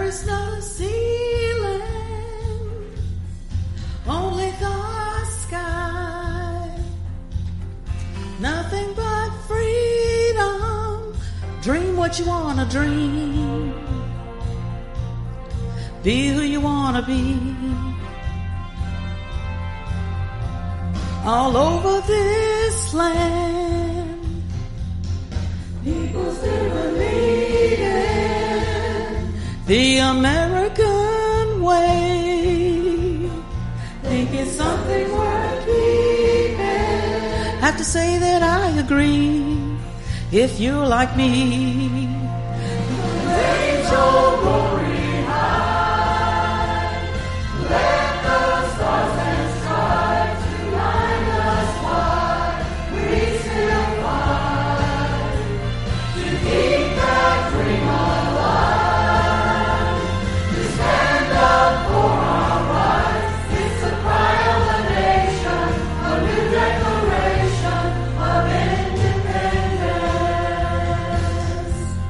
is no ceiling, only the sky. Nothing but freedom. Dream what you wanna dream. Be who you wanna be. All over this land, people still believe in the American way. Think it's something worth keeping. Have to say that I agree. If you're like me, raise your glory high. Let the stars and stripes remind us why we still fight to keep that dream alive. To stand up for our rights. It's the cry of the nation, a new declaration of independence.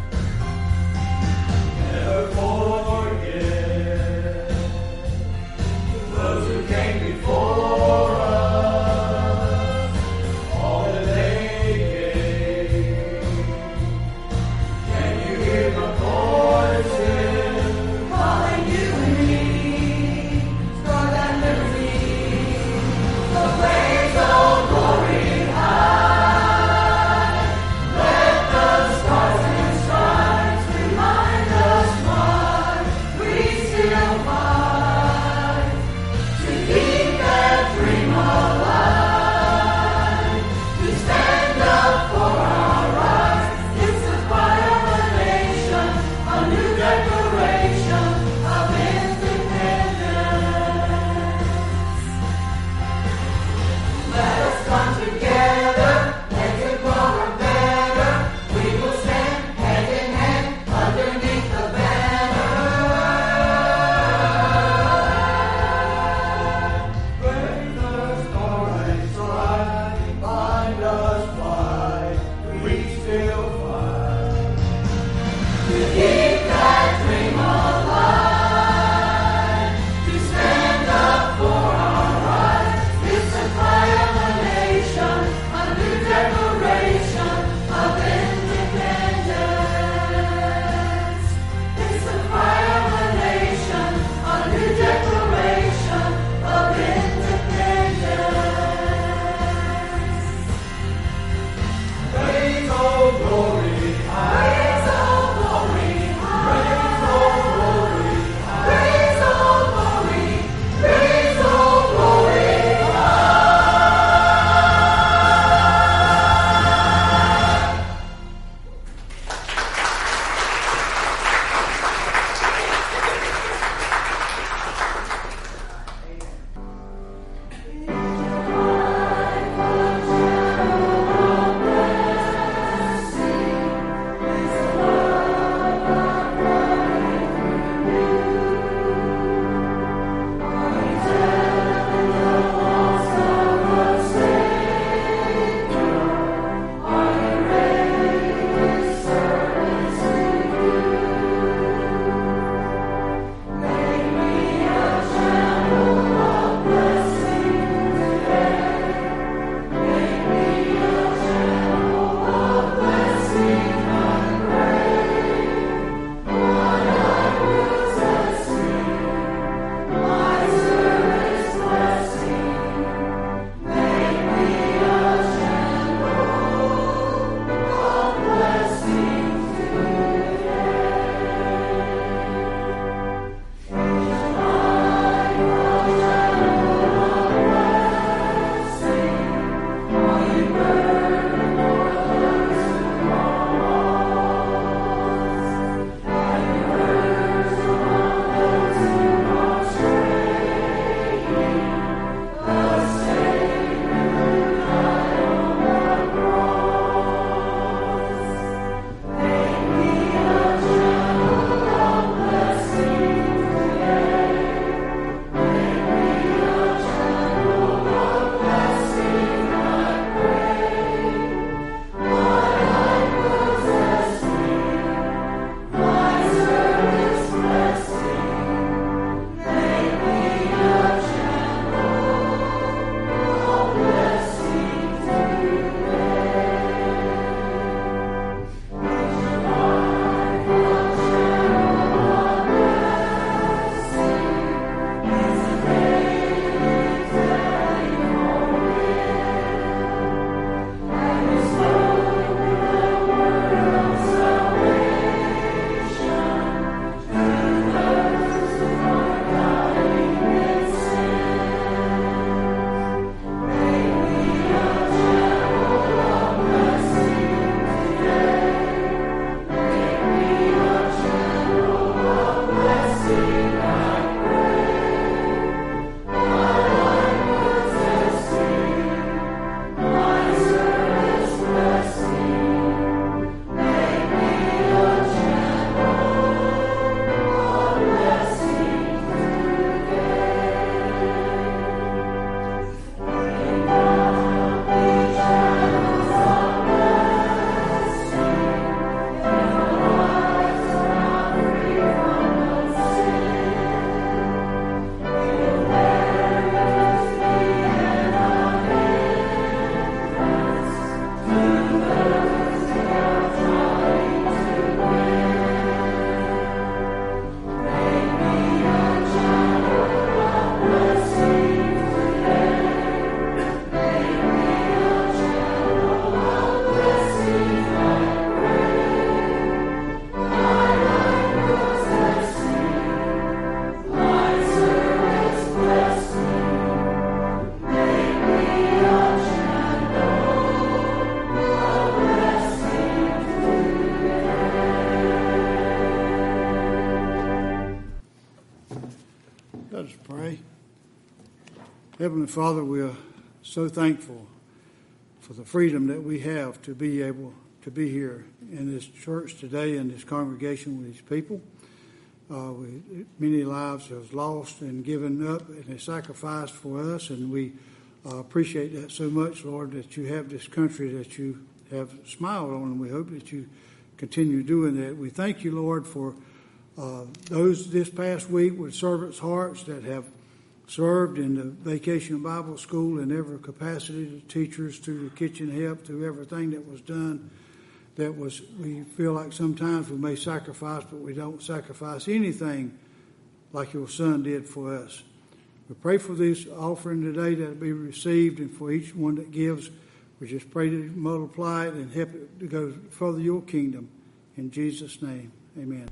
Let us pray. Heavenly Father, we are so thankful for the freedom that we have to be able to be here in this church today, in this congregation with these people. Many lives have lost and given up and a sacrifice for us, and we appreciate that so much, Lord, that you have this country that you have smiled on, and we hope that you continue doing that. We thank you, Lord, for those this past week with servants' hearts that have served in the Vacation Bible School in every capacity, the teachers, to the kitchen help, to everything that was done. We feel like sometimes we may sacrifice, but we don't sacrifice anything like your Son did for us. We pray for this offering today that it be received, and for each one that gives, we just pray to multiply it and help it to go further your kingdom. In Jesus' name, amen.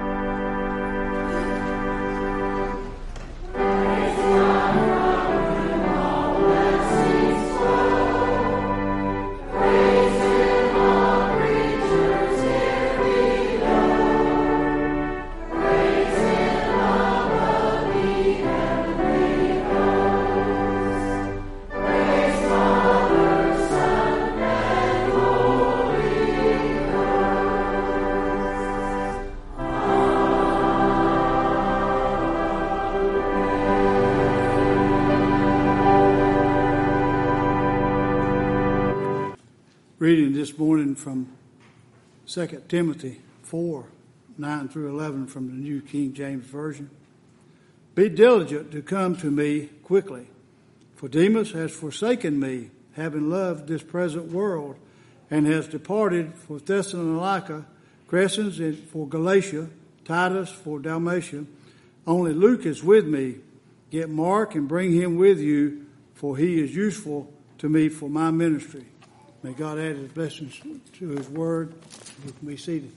Reading this morning from 2 Timothy 4, 9 through 11 from the New King James Version. Be diligent to come to me quickly, for Demas has forsaken me, having loved this present world, and has departed for Thessalonica, Crescens for Galatia, Titus for Dalmatia. Only Luke is with me. Get Mark and bring him with you, for he is useful to me for my ministry. May God add his blessings to his word. You can be seated.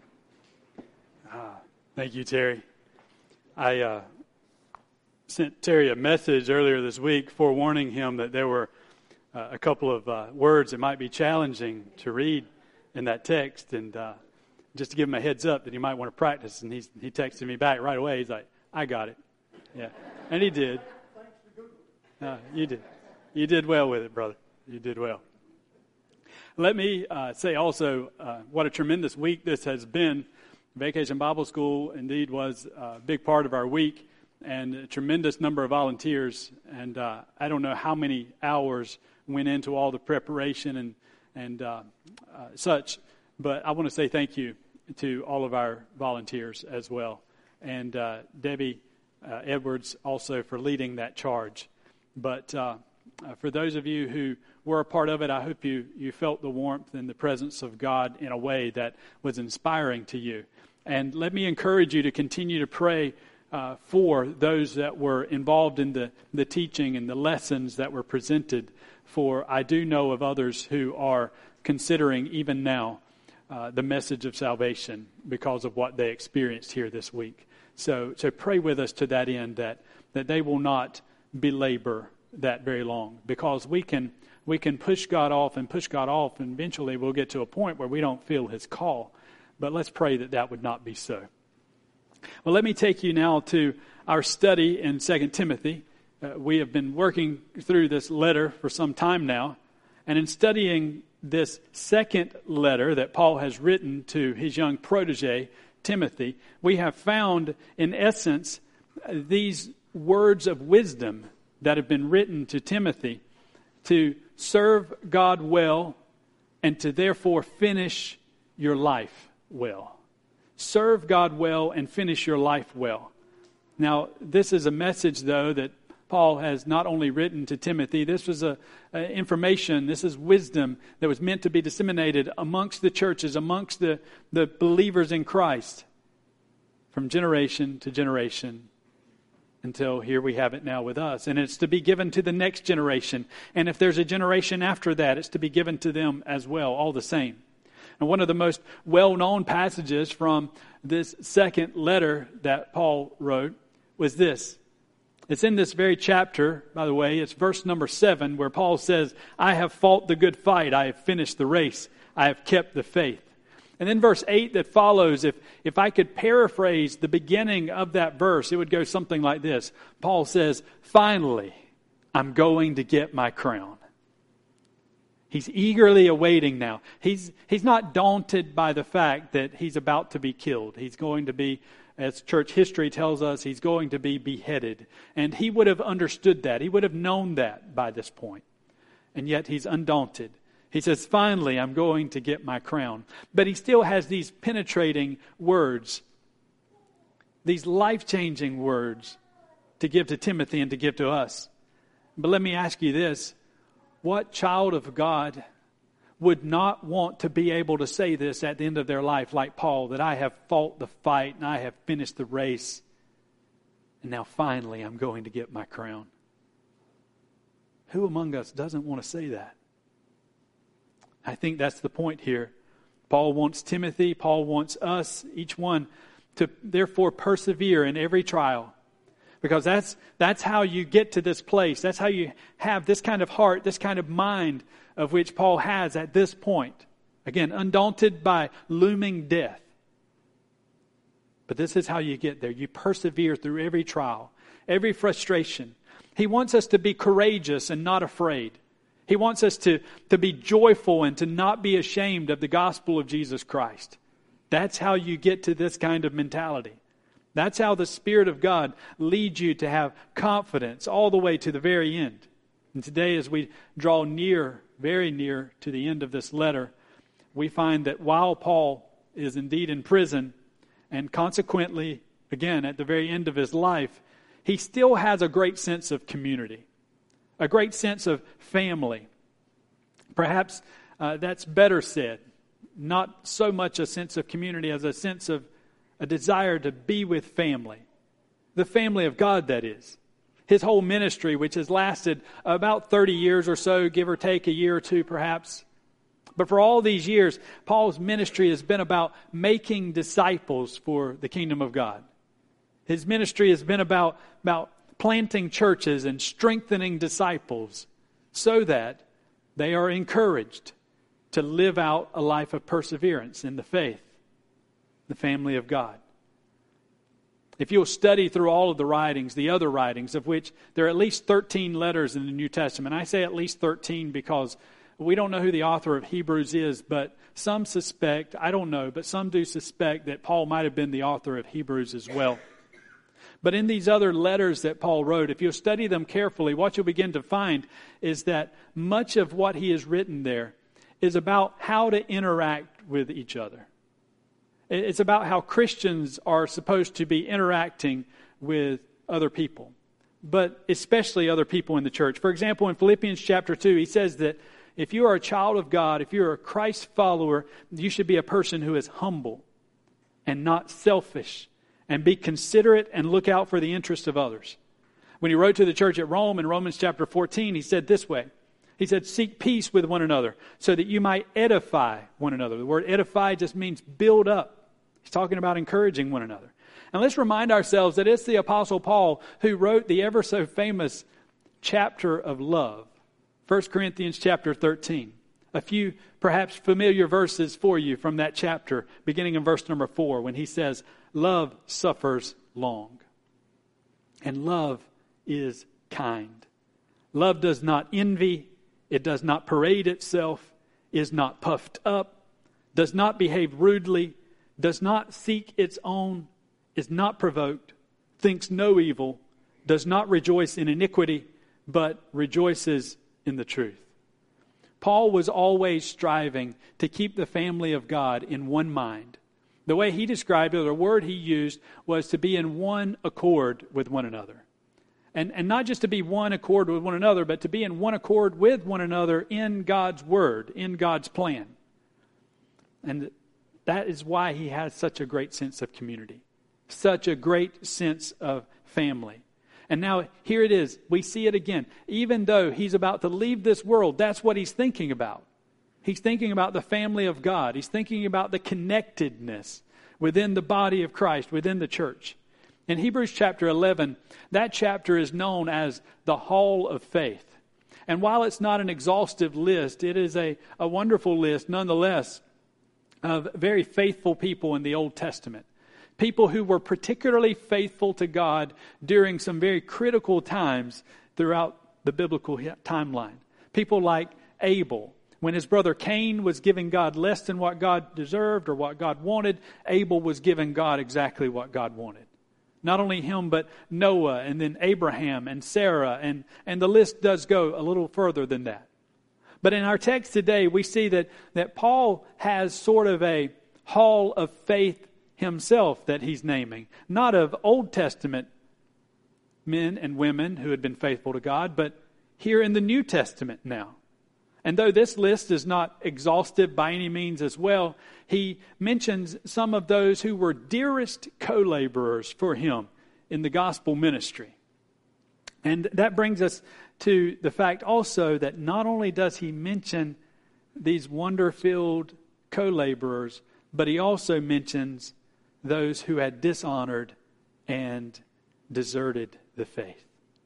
Thank you, Terry. I sent Terry a message earlier this week forewarning him that there were a couple of words that might be challenging to read in that text, and just to give him a heads up that he might want to practice. And he texted me back right away. He's like, I got it. Yeah. And he did. You did. You did well with it, brother. You did well. Let me say also what a tremendous week this has been. Vacation Bible School indeed was a big part of our week, and a tremendous number of volunteers. And I don't know how many hours went into all the preparation and such, but I want to say thank you to all of our volunteers as well. And Debbie Edwards also for leading that charge. But for those of you who were a part of it, I hope you felt the warmth and the presence of God in a way that was inspiring to you. And let me encourage you to continue to pray for those that were involved in the teaching and the lessons that were presented. For I do know of others who are considering even now the message of salvation because of what they experienced here this week. So pray with us to that end that they will not belabor that very long, because we can push God off, and eventually we'll get to a point where we don't feel his call. But let's pray that would not be so. Well, let me take you now to our study in 2 Timothy. We have been working through this letter for some time now, and in studying this second letter that Paul has written to his young protege, Timothy, we have found, in essence, these words of wisdom that have been written to Timothy to serve God well and to therefore finish your life well. Serve God well and finish your life well. Now, this is a message, though, that Paul has not only written to Timothy. This was information, this is wisdom that was meant to be disseminated amongst the churches, amongst the believers in Christ from generation to generation, until here we have it now with us. And it's to be given to the next generation. And if there's a generation after that, it's to be given to them as well, all the same. And one of the most well-known passages from this second letter that Paul wrote was this. It's in this very chapter, by the way. It's verse number 7, where Paul says, I have fought the good fight. I have finished the race. I have kept the faith. And then verse 8 that follows, if I could paraphrase the beginning of that verse, it would go something like this. Paul says, finally, I'm going to get my crown. He's eagerly awaiting now. He's not daunted by the fact that he's about to be killed. He's going to be, as church history tells us, he's going to be beheaded. And he would have understood that. He would have known that by this point. And yet he's undaunted. He says, finally, I'm going to get my crown. But he still has these penetrating words, these life-changing words to give to Timothy and to give to us. But let me ask you this. What child of God would not want to be able to say this at the end of their life, like Paul, that I have fought the fight and I have finished the race, and now finally I'm going to get my crown? Who among us doesn't want to say that? I think that's the point here. Paul wants Timothy, Paul wants us, each one, to therefore persevere in every trial. Because that's how you get to this place. That's how you have this kind of heart, this kind of mind of which Paul has at this point. Again, undaunted by looming death. But this is how you get there. You persevere through every trial, every frustration. He wants us to be courageous and not afraid. He wants us to be joyful and to not be ashamed of the gospel of Jesus Christ. That's how you get to this kind of mentality. That's how the Spirit of God leads you to have confidence all the way to the very end. And today, as we draw near, very near to the end of this letter, we find that while Paul is indeed in prison, and consequently, again, at the very end of his life, he still has a great sense of community, a great sense of family. Perhaps that's better said. Not so much a sense of community as a sense of a desire to be with family. The family of God, that is. His whole ministry, which has lasted about 30 years or so, give or take a year or two perhaps. But for all these years, Paul's ministry has been about making disciples for the kingdom of God. His ministry has been about planting churches and strengthening disciples so that they are encouraged to live out a life of perseverance in the faith, the family of God. If you'll study through all of the writings, the other writings, of which there are at least 13 letters in the New Testament. I say at least 13 because we don't know who the author of Hebrews is, but some suspect, I don't know, but some do suspect that Paul might have been the author of Hebrews as well. But in these other letters that Paul wrote, if you'll study them carefully, what you'll begin to find is that much of what he has written there is about how to interact with each other. It's about how Christians are supposed to be interacting with other people, but especially other people in the church. For example, in Philippians chapter 2, he says that if you are a child of God, if you're a Christ follower, you should be a person who is humble and not selfish and be considerate and look out for the interests of others. When he wrote to the church at Rome in Romans chapter 14, he said this way. He said, seek peace with one another so that you might edify one another. The word edify just means build up. He's talking about encouraging one another. And let's remind ourselves that it's the Apostle Paul who wrote the ever so famous chapter of love, 1 Corinthians chapter 13. A few perhaps familiar verses for you from that chapter, beginning in verse number 4, when he says, love suffers long, and love is kind. Love does not envy, it does not parade itself, is not puffed up, does not behave rudely, does not seek its own, is not provoked, thinks no evil, does not rejoice in iniquity, but rejoices in the truth. Paul was always striving to keep the family of God in one mind. The way he described it, the word he used, was to be in one accord with one another. And not just to be one accord with one another, but to be in one accord with one another in God's word, in God's plan. And that is why he has such a great sense of community, such a great sense of family. And now here it is. We see it again. Even though he's about to leave this world, that's what he's thinking about. He's thinking about the family of God. He's thinking about the connectedness within the body of Christ, within the church. In Hebrews chapter 11, that chapter is known as the Hall of Faith. And while it's not an exhaustive list, it is a wonderful list nonetheless. of very faithful people in the Old Testament. People who were particularly faithful to God during some very critical times throughout the biblical timeline. People like Abel. When his brother Cain was giving God less than what God deserved or what God wanted, Abel was giving God exactly what God wanted. Not only him, but Noah, and then Abraham and Sarah, and the list does go a little further than that. But in our text today, we see that Paul has sort of a hall of faith himself that he's naming. Not of Old Testament men and women who had been faithful to God, but here in the New Testament now. And though this list is not exhaustive by any means as well, he mentions some of those who were dearest co-laborers for him in the gospel ministry. And that brings us to the fact also that not only does he mention these wonder-filled co-laborers, but he also mentions those who had dishonored and deserted the faith.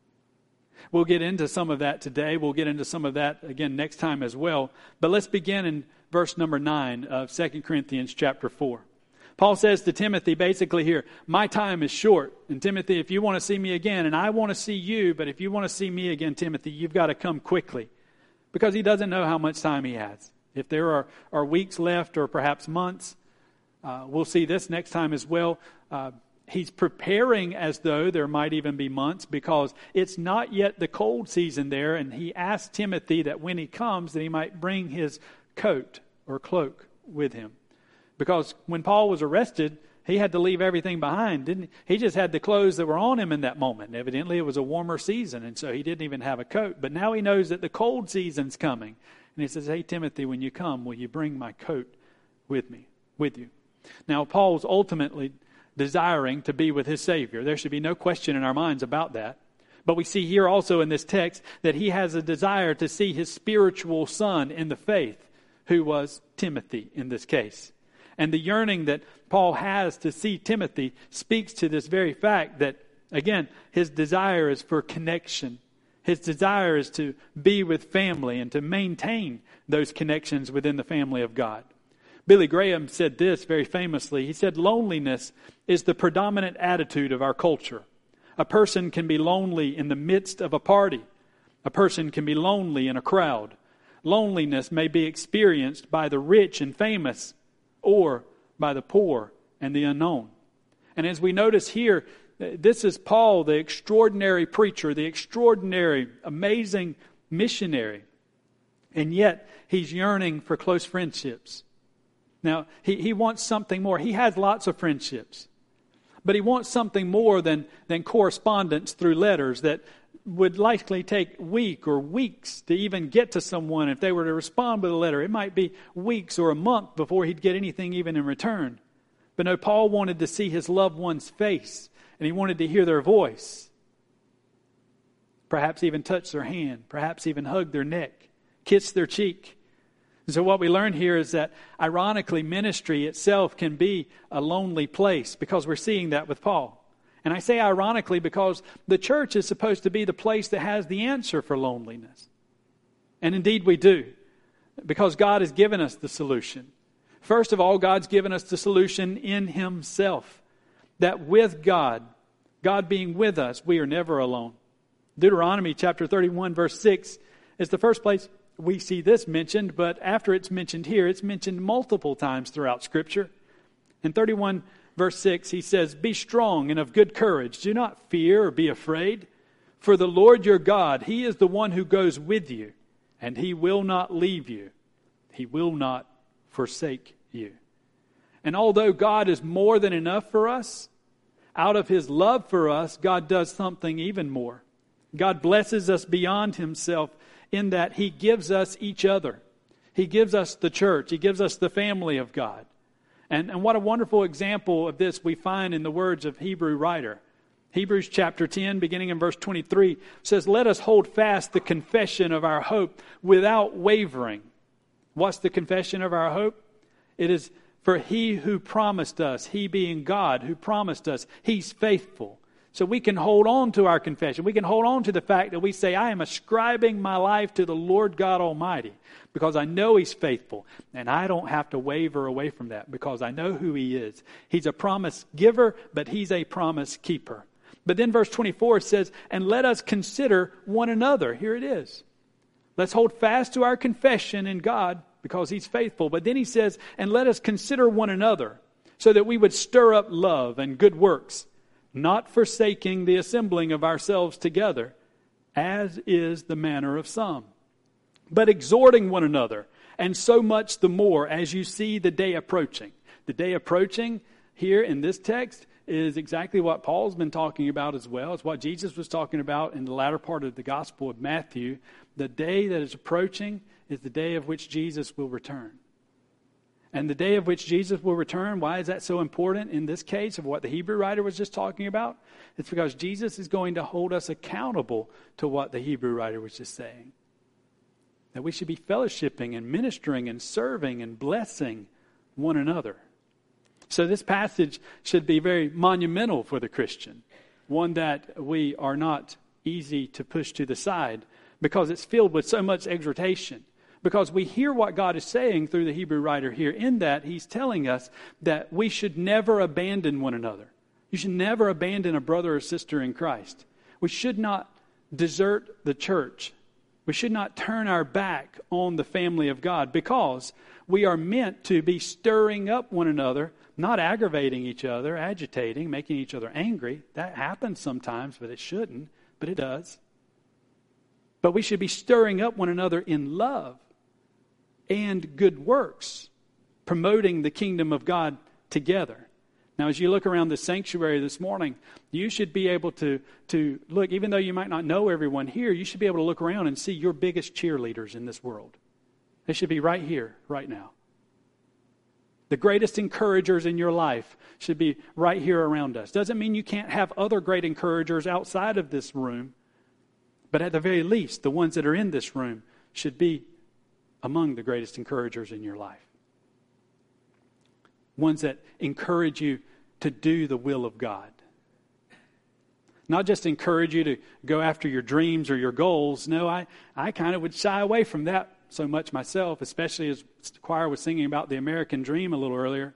We'll get into some of that today. We'll get into some of that again next time as well. But let's begin in verse number 9 of 2 Corinthians chapter 4. Paul says to Timothy basically here, my time is short. And Timothy, if you want to see me again, and I want to see you, but if you want to see me again, Timothy, you've got to come quickly. Because he doesn't know how much time he has. If there are weeks left or perhaps months, we'll see this next time as well. He's preparing as though there might even be months because it's not yet the cold season there. And he asked Timothy that when he comes that he might bring his coat or cloak with him. Because when Paul was arrested, he had to leave everything behind, didn't he? He just had the clothes that were on him in that moment. Evidently, it was a warmer season, and so he didn't even have a coat. But now he knows that the cold season's coming. And he says, hey, Timothy, when you come, will you bring my coat with you? Now, Paul's ultimately desiring to be with his Savior. There should be no question in our minds about that. But we see here also in this text that he has a desire to see his spiritual son in the faith, who was Timothy in this case. And the yearning that Paul has to see Timothy speaks to this very fact that, again, his desire is for connection. His desire is to be with family and to maintain those connections within the family of God. Billy Graham said this very famously. He said, loneliness is the predominant attitude of our culture. A person can be lonely in the midst of a party. A person can be lonely in a crowd. Loneliness may be experienced by the rich and famous or by the poor and the unknown. And as we notice here, this is Paul, the extraordinary preacher, the extraordinary, amazing missionary. And yet, he's yearning for close friendships. Now, he wants something more. He has lots of friendships. But he wants something more than correspondence through letters that would likely take a week or weeks to even get to someone. If they were to respond with a letter, it might be weeks or a month before he'd get anything even in return. But no, Paul wanted to see his loved one's face, and he wanted to hear their voice. Perhaps even touch their hand, perhaps even hug their neck, kiss their cheek. And so what we learn here is that, ironically, ministry itself can be a lonely place because we're seeing that with Paul. And I say ironically because the church is supposed to be the place that has the answer for loneliness. And indeed we do, because God has given us the solution. First of all, God's given us the solution in Himself. That with God, God being with us, we are never alone. Deuteronomy chapter 31 verse 6 is the first place we see this mentioned, but after it's mentioned here, it's mentioned multiple times throughout Scripture. In 31 verse 6, he says, be strong and of good courage. Do not fear or be afraid. For the Lord your God, He is the one who goes with you, and He will not leave you. He will not forsake you. And although God is more than enough for us, out of His love for us, God does something even more. God blesses us beyond Himself in that He gives us each other. He gives us the church. He gives us the family of God. And what a wonderful example of this we find in the words of Hebrew writer. Hebrews chapter 10, beginning in verse 23, says, let us hold fast the confession of our hope without wavering. What's the confession of our hope? It is for He who promised us, He being God who promised us, He's faithful. So we can hold on to our confession. We can hold on to the fact that we say, I am ascribing my life to the Lord God Almighty because I know He's faithful. And I don't have to waver away from that because I know who He is. He's a promise giver, but He's a promise keeper. But then verse 24 says, and let us consider one another. Here it is. Let's hold fast to our confession in God because He's faithful. But then he says, and let us consider one another so that we would stir up love and good works, not forsaking the assembling of ourselves together, as is the manner of some, but exhorting one another, and so much the more as you see the day approaching. The day approaching here in this text is exactly what Paul's been talking about as well. It's what Jesus was talking about in the latter part of the Gospel of Matthew. The day that is approaching is the day of which Jesus will return. And the day of which Jesus will return, why is that so important in this case of what the Hebrew writer was just talking about? It's because Jesus is going to hold us accountable to what the Hebrew writer was just saying. That we should be fellowshipping and ministering and serving and blessing one another. So this passage should be very monumental for the Christian. One that we are not easy to push to the side because it's filled with so much exhortation. Because we hear what God is saying through the Hebrew writer here. In that, He's telling us that we should never abandon one another. You should never abandon a brother or sister in Christ. We should not desert the church. We should not turn our back on the family of God because we are meant to be stirring up one another, not aggravating each other, agitating, making each other angry. That happens sometimes, but it shouldn't, but it does. But we should be stirring up one another in love and good works, promoting the kingdom of God together. Now, as you look around the sanctuary this morning, you should be able to look, even though you might not know everyone here, you should be able to look around and see your biggest cheerleaders in this world. They should be right here, right now. The greatest encouragers in your life should be right here around us. Doesn't mean you can't have other great encouragers outside of this room, but at the very least, the ones that are in this room should be among the greatest encouragers in your life. Ones that encourage you to do the will of God. Not just encourage you to go after your dreams or your goals. No, I kind of would shy away from that so much myself, especially as the choir was singing about the American dream a little earlier.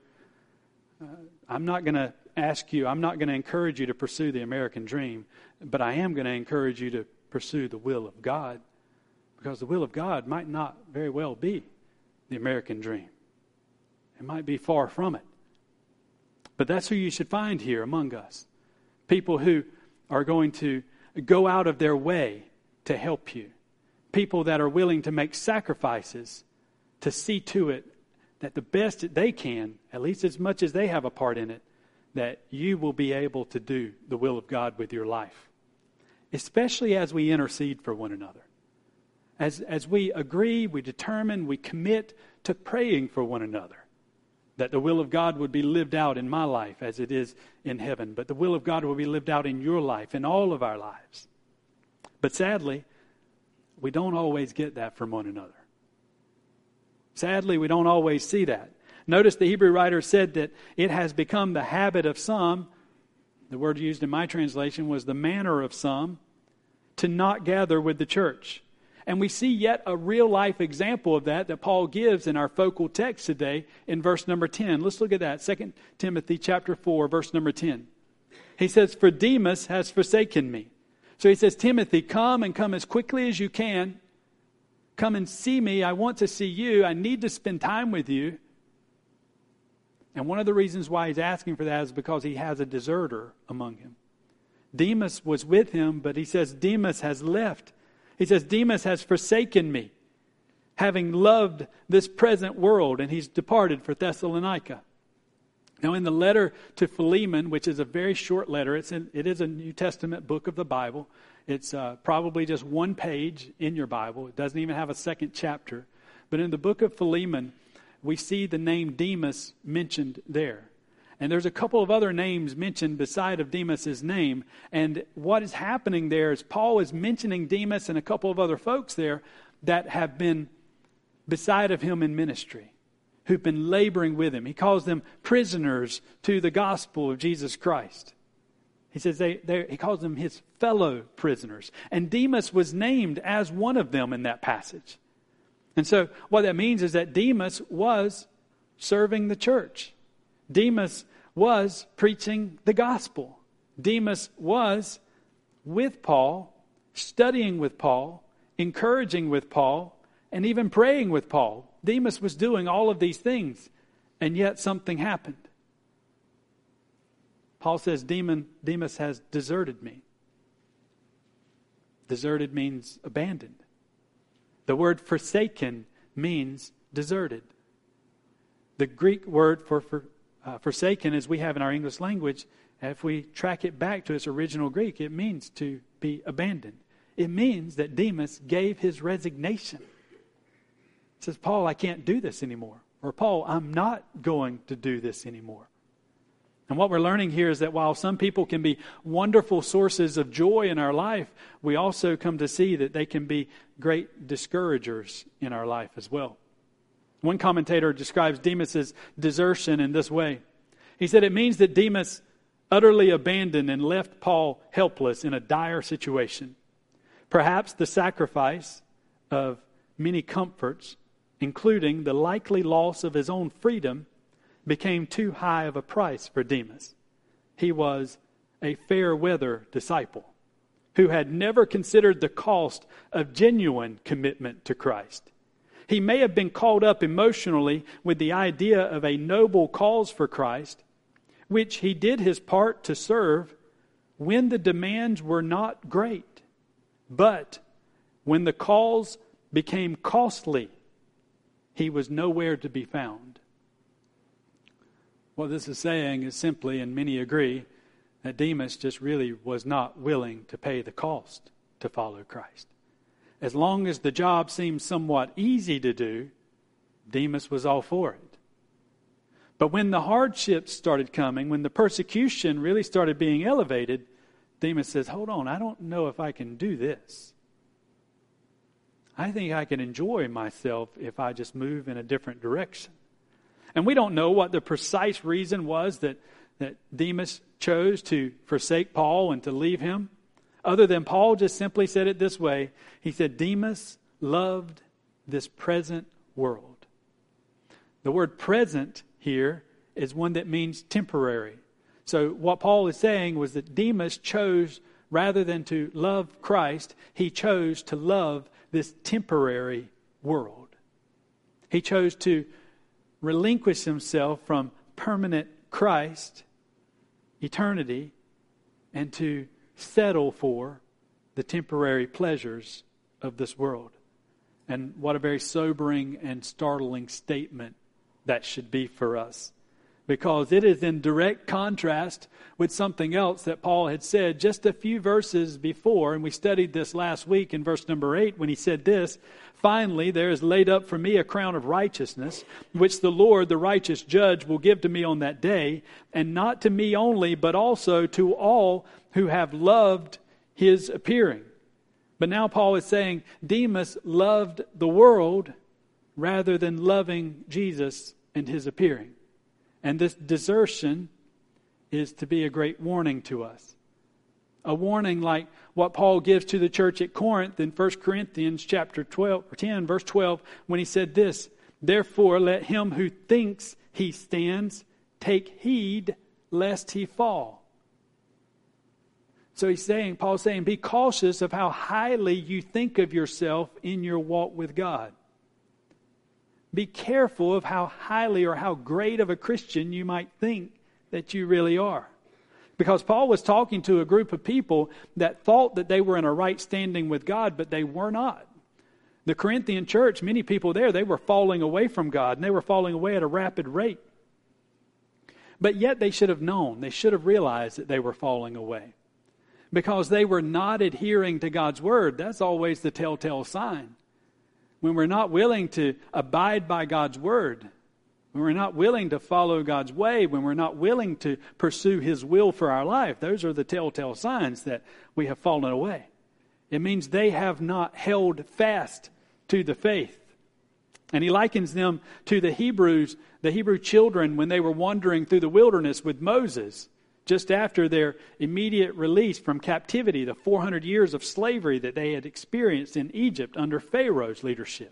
I'm not going to encourage you to pursue the American dream, but I am going to encourage you to pursue the will of God. Because the will of God might not very well be the American dream. It might be far from it. But that's who you should find here among us. People who are going to go out of their way to help you. People that are willing to make sacrifices to see to it that the best that they can, at least as much as they have a part in it, that you will be able to do the will of God with your life. Especially as we intercede for one another. As we agree, we determine, we commit to praying for one another. That the will of God would be lived out in my life as it is in heaven. But the will of God will be lived out in your life, in all of our lives. But sadly, we don't always get that from one another. Sadly, we don't always see that. Notice the Hebrew writer said that it has become the habit of some, the word used in my translation was the manner of some, to not gather with the church. And we see yet a real-life example of that Paul gives in our focal text today in verse number 10. Let's look at that, 2 Timothy chapter 4, verse number 10. He says, for Demas has forsaken me. So he says, Timothy, come and come as quickly as you can. Come and see me. I want to see you. I need to spend time with you. And one of the reasons why he's asking for that is because he has a deserter among him. Demas was with him, but he says Demas has left. He says, Demas has forsaken me, having loved this present world, and he's departed for Thessalonica. Now, in the letter to Philemon, which is a very short letter, it is a New Testament book of the Bible. It's probably just one page in your Bible. It doesn't even have a second chapter. But in the book of Philemon, we see the name Demas mentioned there. And there's a couple of other names mentioned beside of Demas' name. And what is happening there is Paul is mentioning Demas and a couple of other folks there that have been beside of him in ministry, who've been laboring with him. He calls them prisoners to the gospel of Jesus Christ. He says he calls them his fellow prisoners. And Demas was named as one of them in that passage. And so what that means is that Demas was serving the church. Demas was preaching the gospel. Demas was with Paul, studying with Paul, encouraging with Paul, and even praying with Paul. Demas was doing all of these things, and yet something happened. Paul says, Demas has deserted me. Deserted means abandoned. The word forsaken means deserted. The Greek word for forsaken, as we have in our English language, if we track it back to its original Greek, it means to be abandoned. It means that Demas gave his resignation. He says, Paul, I can't do this anymore. Or Paul, I'm not going to do this anymore. And what we're learning here is that while some people can be wonderful sources of joy in our life, we also come to see that they can be great discouragers in our life as well. One commentator describes Demas's desertion in this way. He said it means that Demas utterly abandoned and left Paul helpless in a dire situation. Perhaps the sacrifice of many comforts, including the likely loss of his own freedom, became too high of a price for Demas. He was a fair-weather disciple who had never considered the cost of genuine commitment to Christ. He may have been caught up emotionally with the idea of a noble cause for Christ, which he did his part to serve when the demands were not great. But when the cause became costly, he was nowhere to be found. What this is saying is simply, and many agree, that Demas just really was not willing to pay the cost to follow Christ. As long as the job seemed somewhat easy to do, Demas was all for it. But when the hardships started coming, when the persecution really started being elevated, Demas says, hold on, I don't know if I can do this. I think I can enjoy myself if I just move in a different direction. And we don't know what the precise reason was that Demas chose to forsake Paul and to leave him, other than Paul just simply said it this way. He said, Demas loved this present world. The word present here is one that means temporary. So what Paul is saying was that Demas chose, rather than to love Christ, he chose to love this temporary world. He chose to relinquish himself from permanent Christ, eternity, and to settle for the temporary pleasures of this world. And what a very sobering and startling statement that should be for us. Because it is in direct contrast with something else that Paul had said just a few verses before. And we studied this last week in verse number 8 when he said this, finally, there is laid up for me a crown of righteousness, which the Lord, the righteous judge, will give to me on that day, and not to me only, but also to all who have loved his appearing. But now Paul is saying Demas loved the world rather than loving Jesus and his appearing. And this desertion is to be a great warning to us. A warning like what Paul gives to the church at Corinth in 1 Corinthians chapter 10, verse 12, when he said this, therefore let him who thinks he stands take heed lest he fall. So Paul's saying, be cautious of how highly you think of yourself in your walk with God. Be careful of how highly or how great of a Christian you might think that you really are. Because Paul was talking to a group of people that thought that they were in a right standing with God, but they were not. The Corinthian church, many people there, they were falling away from God, and they were falling away at a rapid rate. But yet they should have known, they should have realized that they were falling away. Because they were not adhering to God's word. That's always the telltale sign. When we're not willing to abide by God's word, when we're not willing to follow God's way, when we're not willing to pursue his will for our life, those are the telltale signs that we have fallen away. It means they have not held fast to the faith. And he likens them to the Hebrew children when they were wandering through the wilderness with Moses, just after their immediate release from captivity, the 400 years of slavery that they had experienced in Egypt under Pharaoh's leadership.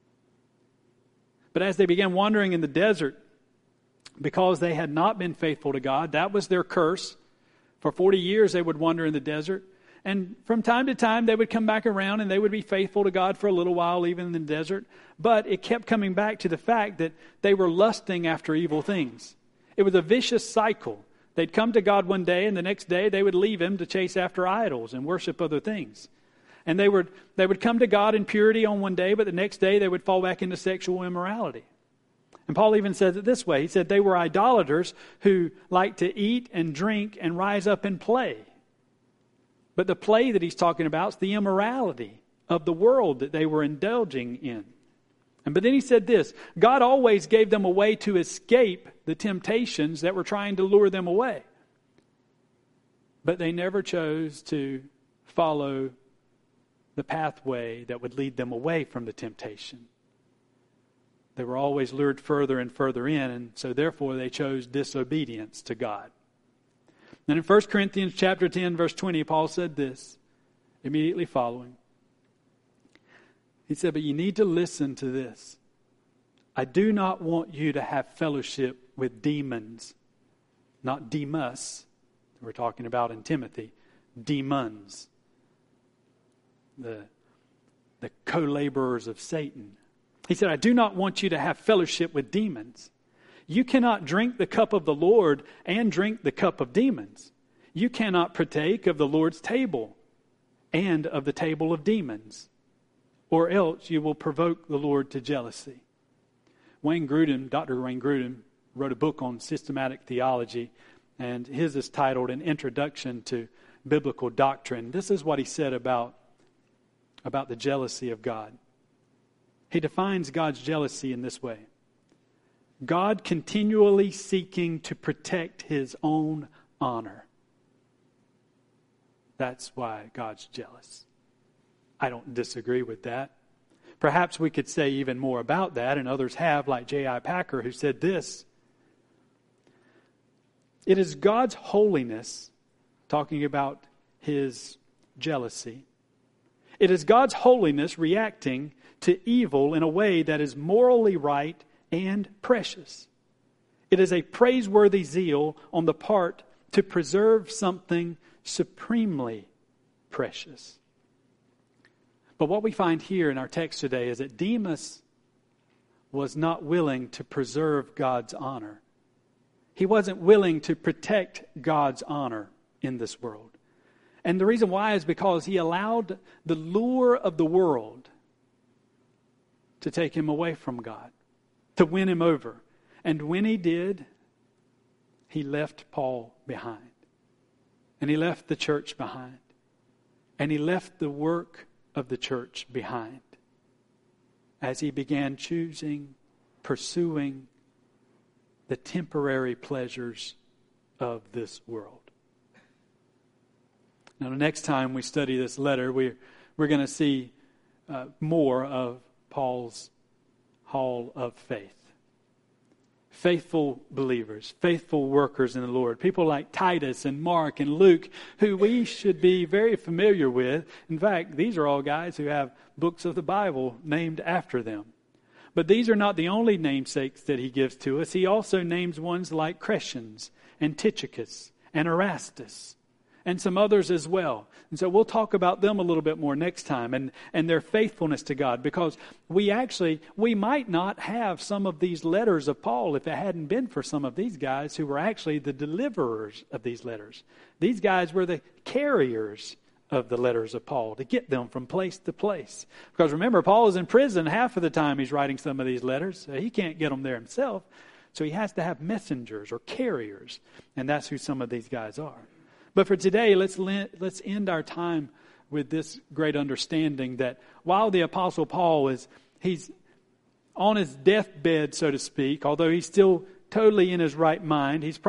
But as they began wandering in the desert, because they had not been faithful to God, that was their curse. For 40 years they would wander in the desert. And from time to time they would come back around and they would be faithful to God for a little while, even in the desert. But it kept coming back to the fact that they were lusting after evil things. It was a vicious cycle. They'd come to God one day, and the next day they would leave Him to chase after idols and worship other things. And they would come to God in purity on one day, but the next day they would fall back into sexual immorality. And Paul even says it this way. He said they were idolaters who liked to eat and drink and rise up and play. But the play that he's talking about is the immorality of the world that they were indulging in. But then he said this, God always gave them a way to escape the temptations that were trying to lure them away. But they never chose to follow the pathway that would lead them away from the temptation. They were always lured further and further in, and so therefore they chose disobedience to God. Then in 1 Corinthians chapter 10, verse 20, Paul said this, immediately following. He said, but you need to listen to this. I do not want you to have fellowship with demons. Not Demas, we're talking about in Timothy. Demons. The co-laborers of Satan. He said, I do not want you to have fellowship with demons. You cannot drink the cup of the Lord and drink the cup of demons. You cannot partake of the Lord's table and of the table of demons, or else you will provoke the Lord to jealousy. Dr. Wayne Grudem, wrote a book on systematic theology, and his is titled An Introduction to Biblical Doctrine. This is what he said about the jealousy of God. He defines God's jealousy in this way. God continually seeking to protect His own honor. That's why God's jealous. I don't disagree with that. Perhaps we could say even more about that, and others have, like J.I. Packer, who said this. It is God's holiness, talking about His jealousy. It is God's holiness reacting to evil in a way that is morally right and precious. It is a praiseworthy zeal on the part to preserve something supremely precious. But what we find here in our text today is that Demas was not willing to preserve God's honor. He wasn't willing to protect God's honor in this world. And the reason why is because he allowed the lure of the world to take him away from God, to win him over. And when he did, he left Paul behind. And he left the church behind. And he left the work of the church behind as he began pursuing the temporary pleasures of this world. Now, the next time we study this letter, we're going to see more of Paul's hall of faith. Faithful believers, faithful workers in the Lord. People like Titus and Mark and Luke, who we should be very familiar with. In fact, these are all guys who have books of the Bible named after them. But these are not the only namesakes that he gives to us. He also names ones like Crescens and Tychicus and Erastus and some others as well. And so we'll talk about them a little bit more next time and their faithfulness to God, because we might not have some of these letters of Paul if it hadn't been for some of these guys who were actually the deliverers of these letters. These guys were the carriers of the letters of Paul to get them from place to place. Because remember, Paul is in prison half of the time he's writing some of these letters. So he can't get them there himself. So he has to have messengers or carriers. And that's who some of these guys are. But for today, let's end our time with this great understanding that while the Apostle Paul he's on his deathbed, so to speak, although he's still totally in his right mind, he's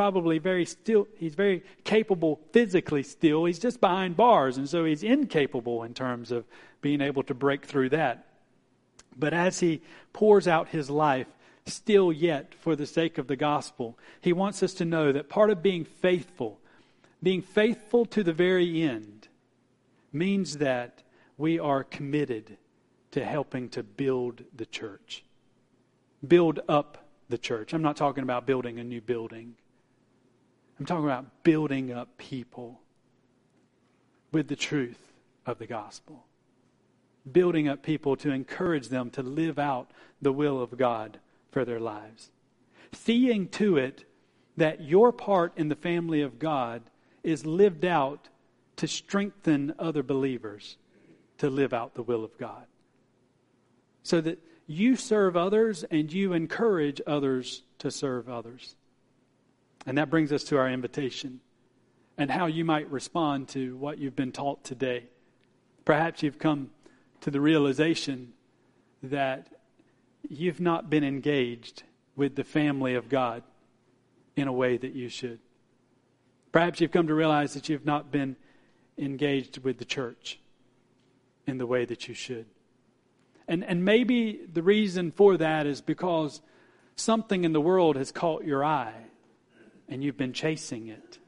very capable physically still. He's just behind bars, and so he's incapable in terms of being able to break through that. But as he pours out his life, still yet for the sake of the gospel, he wants us to know that part of being faithful, Being faithful to the very end means that we are committed to helping to build the church. Build up the church. I'm not talking about building a new building. I'm talking about building up people with the truth of the gospel. Building up people to encourage them to live out the will of God for their lives. Seeing to it that your part in the family of God is lived out to strengthen other believers to live out the will of God. So that you serve others and you encourage others to serve others. And that brings us to our invitation and how you might respond to what you've been taught today. Perhaps you've come to the realization that you've not been engaged with the family of God in a way that you should. Perhaps you've come to realize that you've not been engaged with the church in the way that you should. And maybe the reason for that is because something in the world has caught your eye and you've been chasing it.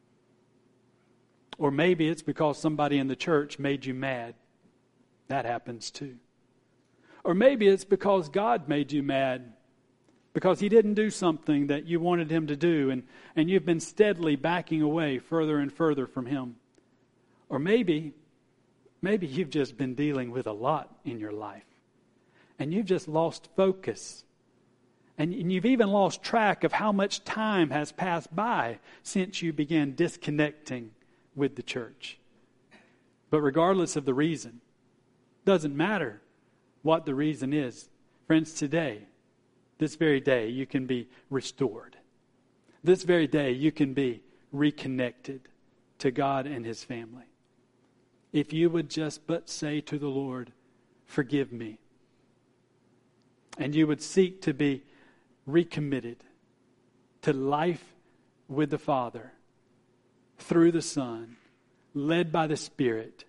Or maybe it's because somebody in the church made you mad. That happens too. Or maybe it's because God made you mad because He didn't do something that you wanted Him to do, and you've been steadily backing away further and further from Him. Or maybe you've just been dealing with a lot in your life, and you've just lost focus. And you've even lost track of how much time has passed by since you began disconnecting with the church. But regardless of the reason, doesn't matter what the reason is. Friends, today, this very day, you can be restored. This very day, you can be reconnected to God and His family. If you would just but say to the Lord, forgive me. And you would seek to be recommitted to life with the Father through the Son, led by the Spirit,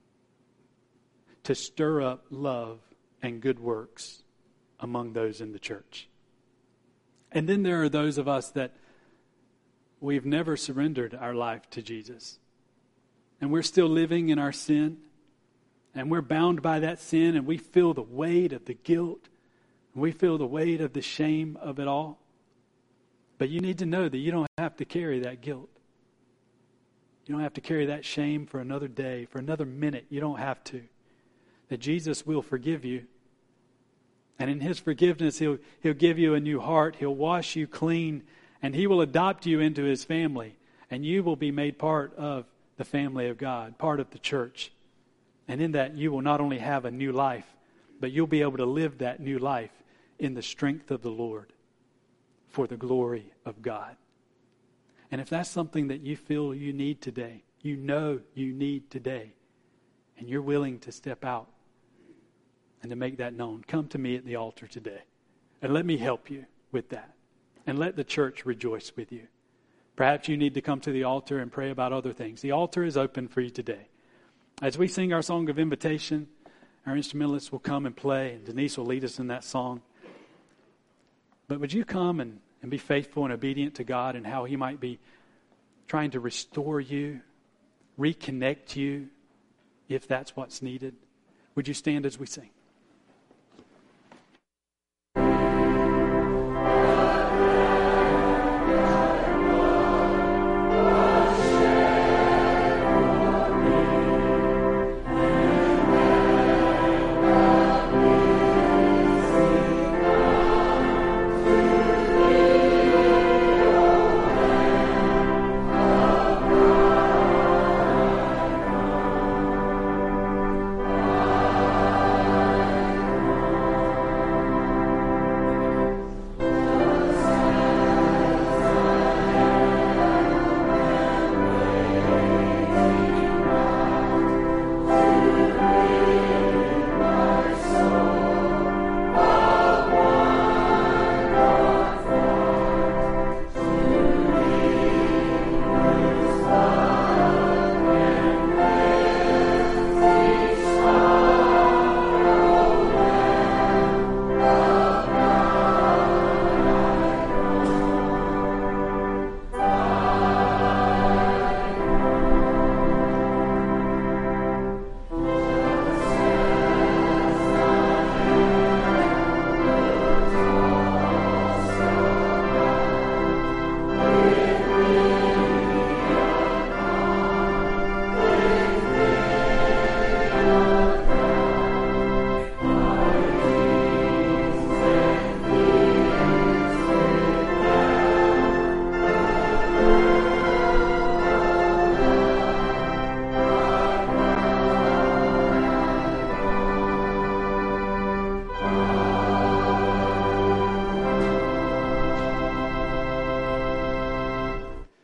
to stir up love and good works among those in the church. And then there are those of us that we've never surrendered our life to Jesus. And we're still living in our sin. And we're bound by that sin. And we feel the weight of the guilt. And we feel the weight of the shame of it all. But you need to know that you don't have to carry that guilt. You don't have to carry that shame for another day, for another minute. You don't have to. That Jesus will forgive you. And in His forgiveness, He'll give you a new heart. He'll wash you clean. And He will adopt you into His family. And you will be made part of the family of God, part of the church. And in that, you will not only have a new life, but you'll be able to live that new life in the strength of the Lord for the glory of God. And if that's something that you feel you need today, you know you need today, and you're willing to step out and to make that known, come to me at the altar today. And let me help you with that. And let the church rejoice with you. Perhaps you need to come to the altar and pray about other things. The altar is open for you today. As we sing our song of invitation, our instrumentalists will come and play, and Denise will lead us in that song. But would you come and be faithful and obedient to God and how He might be trying to restore you, reconnect you, if that's what's needed? Would you stand as we sing?